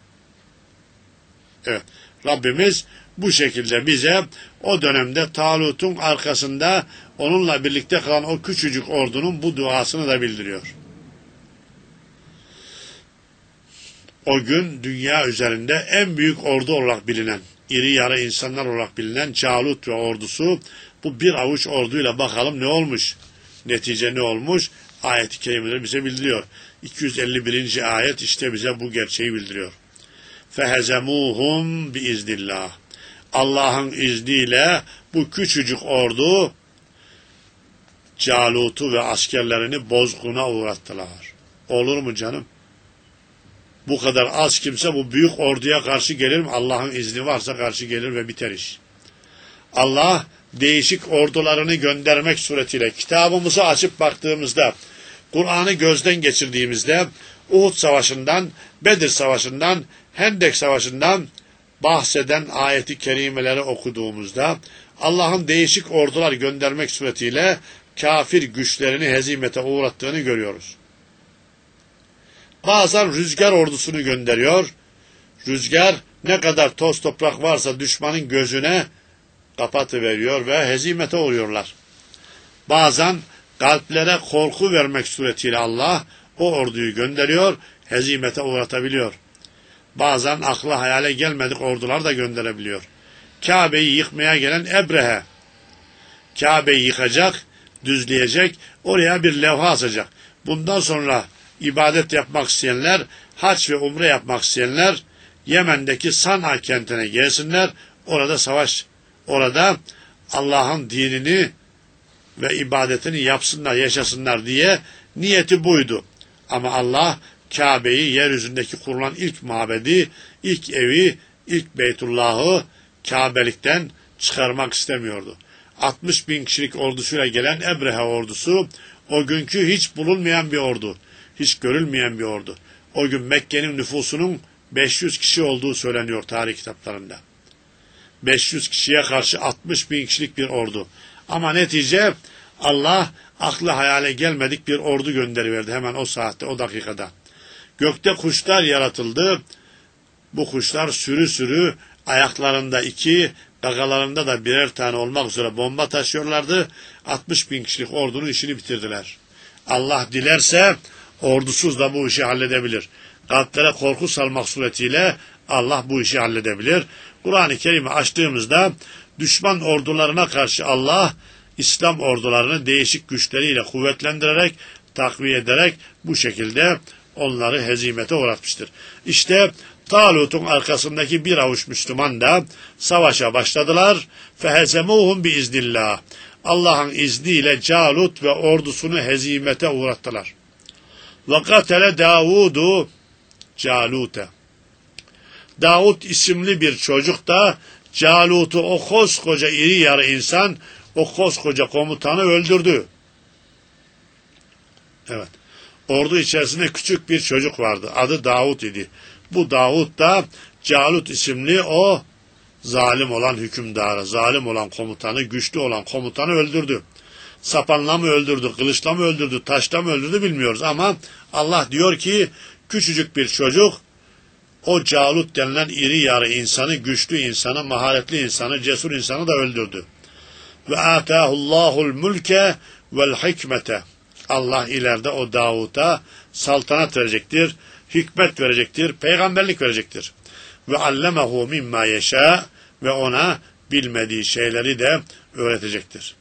Evet, Rabbimiz bu şekilde bize o dönemde Talut'un arkasında onunla birlikte kalan o küçücük ordunun bu duasını da bildiriyor. O gün dünya üzerinde en büyük ordu olarak bilinen, iri yarı insanlar olarak bilinen Calut ve ordusu, bu bir avuç orduyla bakalım ne olmuş? Netice ne olmuş? Ayet-i kerimeler bize bildiriyor. 251. ayet işte bize bu gerçeği bildiriyor. فَهَزَمُوهُمْ biiznillah. Allah'ın izniyle bu küçücük ordu Calut'u ve askerlerini bozguna uğrattılar. Olur mu canım? Bu kadar az kimse bu büyük orduya karşı gelir mi? Allah'ın izni varsa karşı gelir ve biter iş. Allah değişik ordularını göndermek suretiyle kitabımızı açıp baktığımızda, Kur'an'ı gözden geçirdiğimizde Uhud Savaşı'ndan, Bedir Savaşı'ndan, Hendek Savaşı'ndan bahseden ayeti kerimeleri okuduğumuzda Allah'ın değişik ordular göndermek suretiyle kafir güçlerini hezimete uğrattığını görüyoruz. Bazen rüzgar ordusunu gönderiyor. Rüzgar ne kadar toz toprak varsa düşmanın gözüne kapatıveriyor ve hezimete uğruyorlar. Bazen kalplere korku vermek suretiyle Allah o orduyu gönderiyor, hezimete uğratabiliyor. Bazen akla hayale gelmedik ordular da gönderebiliyor. Kabe'yi yıkmaya gelen Ebrehe, Kabe'yi yıkacak, düzleyecek, oraya bir levha asacak. Bundan sonra ibadet yapmak isteyenler, hac ve umre yapmak isteyenler Yemen'deki San'a kentine gelsinler, orada savaş, orada Allah'ın dinini ve ibadetini yapsınlar, yaşasınlar diye niyeti buydu. Ama Allah Kabe'yi, yeryüzündeki kurulan ilk mabedi, ilk evi, ilk Beytullah'ı Kabe'likten çıkarmak istemiyordu. 60 bin kişilik ordusuyla gelen Ebrehe ordusu, o günkü hiç bulunmayan bir ordu, hiç görülmeyen bir ordu. O gün Mekke'nin nüfusunun 500 kişi olduğu söyleniyor tarih kitaplarında. 500 kişiye karşı 60 bin kişilik bir ordu. Ama netice Allah aklı hayale gelmedik bir ordu gönderiverdi hemen o saatte, o dakikada. Gökte kuşlar yaratıldı. Bu kuşlar sürü sürü ayaklarında 2, gagalarında da birer tane olmak üzere bomba taşıyorlardı. 60 bin kişilik ordunun işini bitirdiler. Allah dilerse ordusuz da bu işi halledebilir. Kalplere korku salmak suretiyle Allah bu işi halledebilir. Kur'an-ı Kerim'i açtığımızda düşman ordularına karşı Allah İslam ordularını değişik güçleriyle kuvvetlendirerek, takviye ederek bu şekilde onları hezimete uğratmıştır. İşte Talut'un arkasındaki bir avuç Müslüman da savaşa başladılar. فَهَزَمُوهُمْ biiznillah. Allah'ın izniyle Calut ve ordusunu hezimete uğrattılar. وَقَتَلَ دَاوُودُ Calut'e. Davud isimli bir çocuk da Calut'u, o koskoca iri yarı insan, o koskoca komutanı öldürdü. Evet. Ordu içerisinde küçük bir çocuk vardı. Adı Davud idi. Bu Davud da Calut isimli o zalim olan hükümdarı, zalim olan komutanı, güçlü olan komutanı öldürdü. Sapanla mı öldürdü, kılıçla mı öldürdü, taşla mı öldürdü bilmiyoruz ama Allah diyor ki küçücük bir çocuk o Calut denilen iri yarı insanı, güçlü insanı, maharetli insanı, cesur insanı da öldürdü. Ve atahullahul mulke vel hikmete. Allah ileride o Davud'a saltanat verecektir, hikmet verecektir, peygamberlik verecektir. Ve allemehu mimma yeşâ, ve ona bilmediği şeyleri de öğretecektir.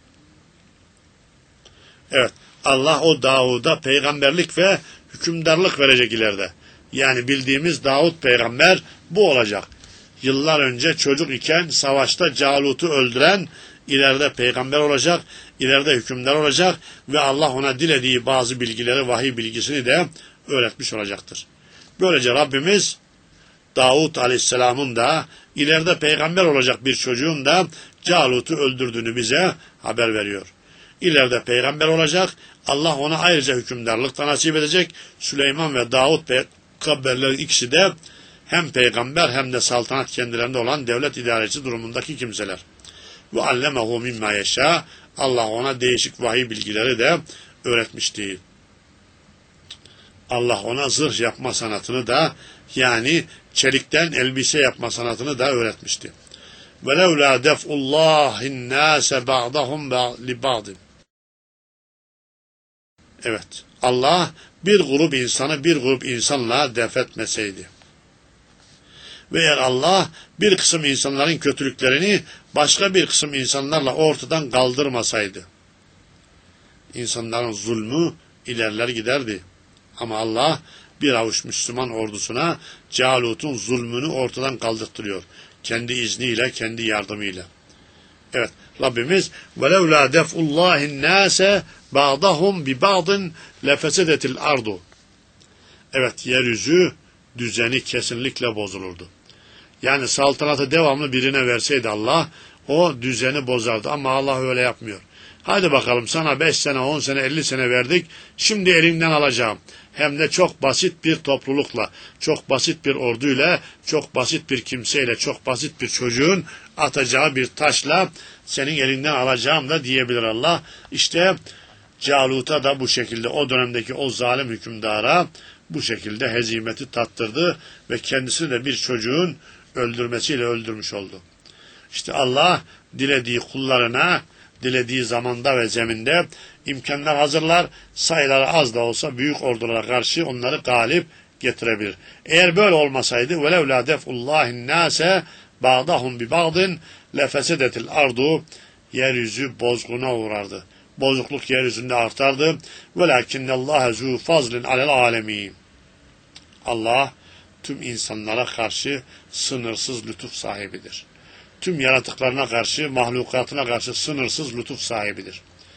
Evet, Allah o Davud'a peygamberlik ve hükümdarlık verecek ileride. Yani bildiğimiz Davud peygamber bu olacak. Yıllar önce çocuk iken savaşta Calut'u öldüren ileride peygamber olacak, ileride hükümdar olacak ve Allah ona dilediği bazı bilgileri, vahiy bilgisini de öğretmiş olacaktır. Böylece Rabbimiz Davud Aleyhisselam'ın da ileride peygamber olacak bir çocuğun da Calut'u öldürdüğünü bize haber veriyor. İleride peygamber olacak, Allah ona ayrıca hükümdarlık da nasip edecek. Süleyman ve Davud peygamberlerin ikisi de hem peygamber hem de saltanat kendilerinde olan devlet idareci durumundaki kimseler. Ve allemehu mimma yeşâ, Allah ona değişik vahiy bilgileri de öğretmişti. Allah ona zırh yapma sanatını da, yani çelikten elbise yapma sanatını da öğretmişti. وَلَوْلَا دَفْءُ اللّٰهِ النَّاسَ بَعْضَهُمْ لِبَعْضٍ. Evet, Allah bir grup insanı bir grup insanla def etmeseydi. Ve eğer Allah bir kısım insanların kötülüklerini başka bir kısım insanlarla ortadan kaldırmasaydı, insanların zulmü ilerler giderdi. Ama Allah bir avuç Müslüman ordusuna Calut'un zulmünü ortadan kaldırtırıyor. Kendi izniyle, kendi yardımıyla. Evet, Rabbimiz وَلَوْلَا دَفْءُ اللّٰهِ النَّاسَ بَعْضَهُمْ بِبَعْضٍ لَفَسَدَتِ الْأَرْضُ. Evet, yeryüzü düzeni kesinlikle bozulurdu. Yani saltanatı devamlı birine verseydi Allah, o düzeni bozardı. Ama Allah öyle yapmıyor. Hadi bakalım, sana 5 sene, 10 sene, 50 sene verdik, şimdi elinden alacağım. Hem de çok basit bir toplulukla, çok basit bir orduyla, çok basit bir kimseyle, çok basit bir çocuğun atacağı bir taşla senin elinden alacağım da diyebilir Allah. İşte Calut'a da bu şekilde, o dönemdeki o zalim hükümdara bu şekilde hezimeti tattırdı ve kendisini de bir çocuğun öldürmesiyle öldürmüş oldu. İşte Allah dilediği kullarına, dilediği zamanda ve zeminde imkanlar hazırlar, sayıları az da olsa büyük ordulara karşı onları galip getirebilir. Eğer böyle olmasaydı وَلَوْلَا دَفْءُ اللّٰهِ النَّاسَ بَعْضَهُمْ بِبَعْضٍ لَفَسَدَتِ الْأَرْضُ. Yeryüzü bozguna uğrardı. Bozukluk yeryüzünde artardı. وَلَكِنَّ اللّٰهَ زُوا فَضْلٍ عَلَى الْعَالَمِينَ. Allah tüm insanlara karşı sınırsız lütuf sahibidir. Tüm yaratıklarına karşı, mahlukatına karşı sınırsız lütuf sahibidir.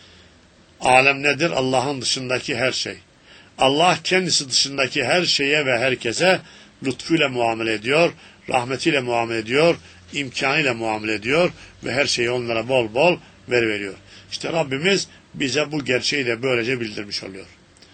Alem nedir? Allah'ın dışındaki her şey. Allah kendisi dışındaki her şeye ve herkese lütfuyla muamele ediyor, rahmetiyle muamele ediyor, imkanıyla muamele ediyor ve her şeyi onlara bol bol veriyor. İşte Rabbimiz bize bu gerçeği de böylece bildirmiş oluyor.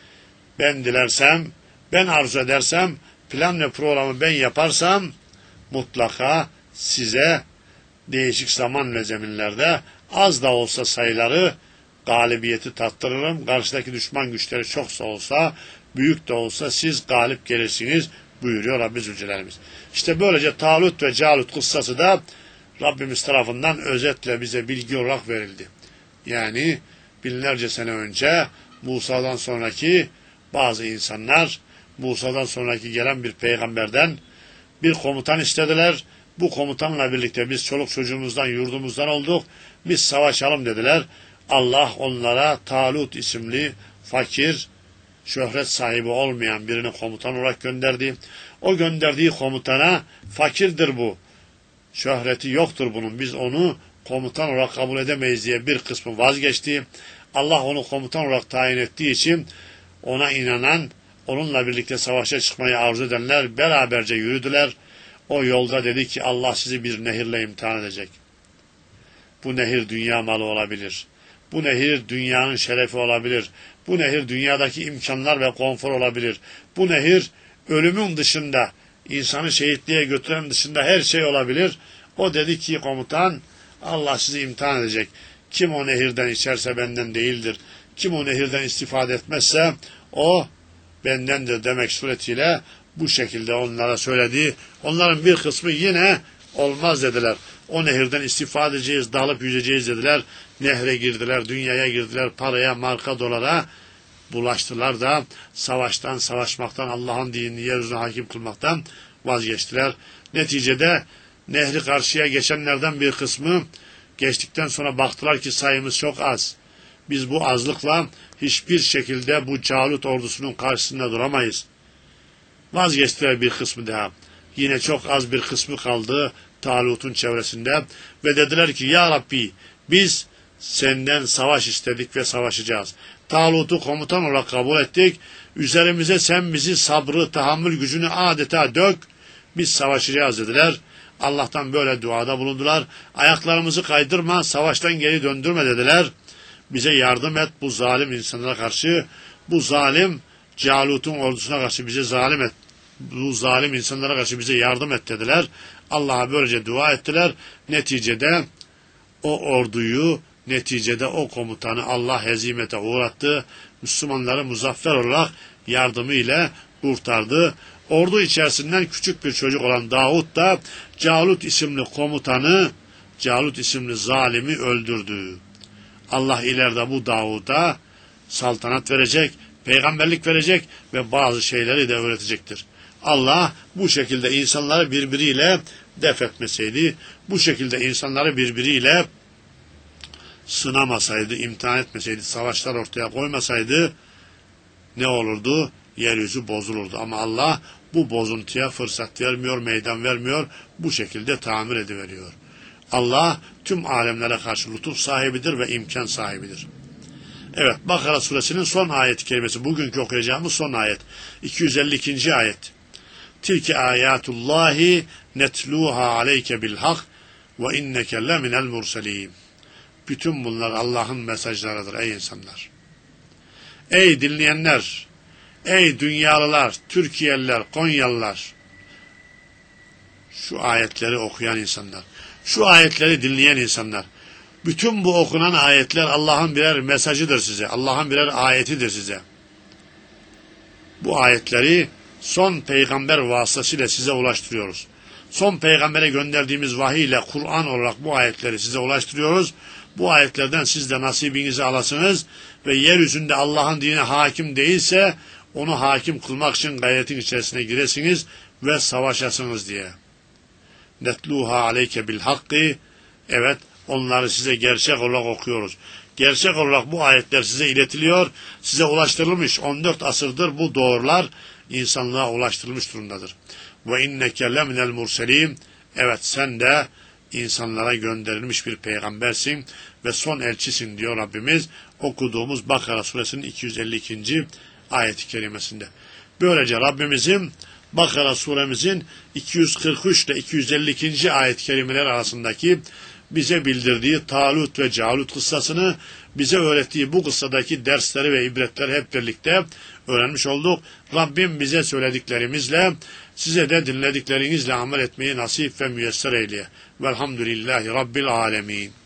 Ben dilersem, ben arzu edersem, plan ve programı ben yaparsam mutlaka size değişik zaman ve zeminlerde az da olsa sayıları galibiyeti tattırırım. Karşıdaki düşman güçleri çoksa olsa, büyük de olsa siz galip gelirsiniz buyuruyor Rabbi Zülcelal'imiz. İşte böylece Talut ve Calut kıssası da Rabbimiz tarafından özetle bize bilgi olarak verildi. Yani binlerce sene önce Musa'dan sonraki bazı insanlar Musa'dan sonraki gelen bir peygamberden bir komutan istediler. Bu komutanla birlikte biz çoluk çocuğumuzdan, yurdumuzdan olduk. Biz savaşalım dediler. Allah onlara Talut isimli fakir, şöhret sahibi olmayan birini komutan olarak gönderdi. O gönderdiği komutana fakirdir bu, şöhreti yoktur bunun, biz onu komutan olarak kabul edemeyiz diye bir kısmı vazgeçti. Allah onu komutan olarak tayin ettiği için ona inanan, onunla birlikte savaşa çıkmayı arzu edenler beraberce yürüdüler. O yolda dedi ki Allah sizi bir nehirle imtihan edecek. Bu nehir dünya malı olabilir. Bu nehir dünyanın şerefi olabilir. Bu nehir dünyadaki imkanlar ve konfor olabilir. Bu nehir ölümün dışında, insanı şehitliğe götüren dışında her şey olabilir. O dedi ki komutan, Allah sizi imtihan edecek. Kim o nehirden içerse benden değildir. Kim o nehirden istifade etmezse o bendendir demek suretiyle bu şekilde onlara söyledi. Onların bir kısmı yine olmaz dediler. O nehirden istifade edeceğiz, dalıp yüzeceğiz dediler. Nehre girdiler, dünyaya girdiler, paraya, marka, dolara bulaştılar da savaştan, savaşmaktan, Allah'ın dinini yeryüzüne hakim kılmaktan vazgeçtiler. Neticede nehri karşıya geçenlerden bir kısmı geçtikten sonra baktılar ki sayımız çok az. Biz bu azlıkla hiçbir şekilde bu Calut ordusunun karşısında duramayız. Vazgeçtiler bir kısmı daha. Yine çok az bir kısmı kaldı Talut'un çevresinde ve dediler ki ya Rabbi biz senden savaş istedik ve savaşacağız. Talut'u komutan olarak kabul ettik. Üzerimize sen bizi sabrı, tahammül gücünü adeta dök. Biz savaşacağız dediler. Allah'tan böyle duada bulundular. Ayaklarımızı kaydırma, savaştan geri döndürme dediler. Bize yardım et bu zalim insanlara karşı. Bu zalim Calut'un ordusuna karşı bize zalim et. Bu zalim insanlara karşı bize yardım et dediler. Allah'a böylece dua ettiler. Neticede o orduyu, neticede o komutanı Allah hezimete uğrattı. Müslümanları muzaffer olarak yardımı ile kurtardı. Ordu içerisinden küçük bir çocuk olan Davud da Calut isimli komutanı, Calut isimli zalimi öldürdü. Allah ileride bu Davud'a saltanat verecek, peygamberlik verecek ve bazı şeyleri de öğretecektir. Allah bu şekilde insanları birbiriyle def etmeseydi, bu şekilde insanları birbiriyle sınamasaydı, imtihan etmeseydi, savaşlar ortaya koymasaydı ne olurdu? Yeryüzü bozulurdu. Ama Allah bu bozuntuya fırsat vermiyor, meydan vermiyor, bu şekilde tamir ediveriyor. Allah tüm alemlere karşı lütuf sahibidir ve imkan sahibidir. Evet, Bakara suresinin son ayet-i kerimesi, bugünkü okuyacağımız son ayet, 252. ayet. Tilke ayatullahi netluha aleyke bil hak ve inneke leminel murselin. Bütün bunlar Allah'ın mesajlarıdır ey insanlar. Ey dinleyenler, ey dünyalılar, Türkiyeliler, Konyalılar, şu ayetleri okuyan insanlar, şu ayetleri dinleyen insanlar, bütün bu okunan ayetler Allah'ın birer mesajıdır size, Allah'ın birer ayetidir size. Bu ayetleri son peygamber vasıtasıyla size ulaştırıyoruz. Son peygambere gönderdiğimiz vahiy ile Kur'an olarak bu ayetleri size ulaştırıyoruz. Bu ayetlerden siz de nasibinizi alasınız ve yeryüzünde Allah'ın dini hakim değilse onu hakim kılmak için gayretin içerisine giresiniz ve savaşasınız diye. Netluha aleyke bil hakkı. Evet, onları size gerçek olarak okuyoruz. Gerçek olarak bu ayetler size iletiliyor, size ulaştırılmış. 14 asırdır bu doğrular insanlığa ulaştırılmış durumdadır. Ve inneke leminel murselin. Evet, sen de insanlara gönderilmiş bir peygambersin ve son elçisin diyor Rabbimiz okuduğumuz Bakara suresinin 252. ayet-i kerimesinde. Böylece Rabbimizin Bakara suremizin 243 ile 252. ayet-i kerimeler arasındaki bize bildirdiği Talut ve Calut kıssasını, bize öğrettiği bu kıssadaki dersleri ve ibretleri hep birlikte öğrenmiş olduk. Rabbim bize söylediklerimizle, size de dinlediklerinizle amel etmeyi nasip ve müyesser eyleye. Velhamdülillahi Rabbil alemin.